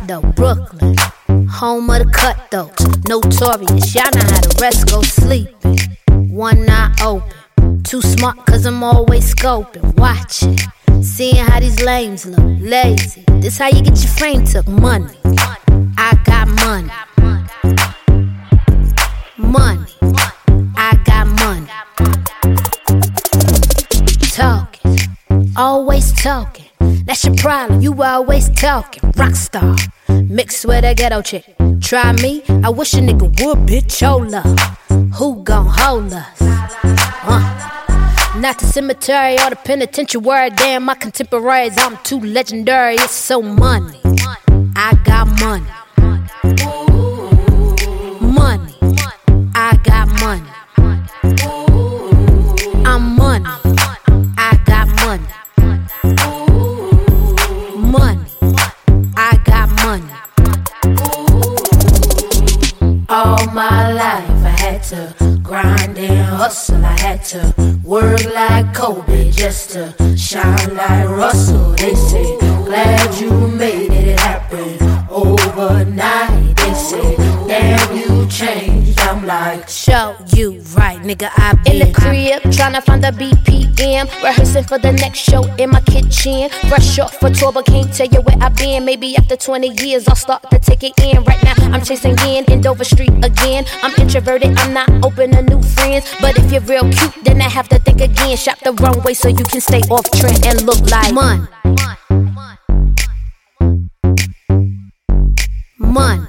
though, Brooklyn, home of the cutthroats, notorious. Y'all know how the rest go sleeping. One eye open, too smart cause I'm always scoping, watching, seeing how these lames look, lazy. This how you get your frame took, money. I got money. Money. I got money. Talking, always talking. That's your problem, you always talking. Rockstar, mixed with a ghetto chick. Try me, I wish a nigga would, bitch, hold up. Who gon' hold us? Not the cemetery or the penitentiary. Damn, my contemporaries, I'm too legendary. It's so money. I got money. Money. I got money. I'm money. I got money. Money. I got money. All my life I had to grind and hustle. I had to work like Kobe just to shine like Russell. They say, glad you made it happen overnight. They say, damn, you changed. I'm like, show you right, nigga, I been in the crib tryna find the BPM, rehearsing for the next show in my kitchen. Fresh off for tour, but can't tell you where I been. Maybe after 20 years I'll start to take it in. Right now I'm chasing in Dover Street again. I'm introverted, I'm not open to new friends, but if you're real cute, then I have to think again. Shop the runway so you can stay off trend and look like money. Money.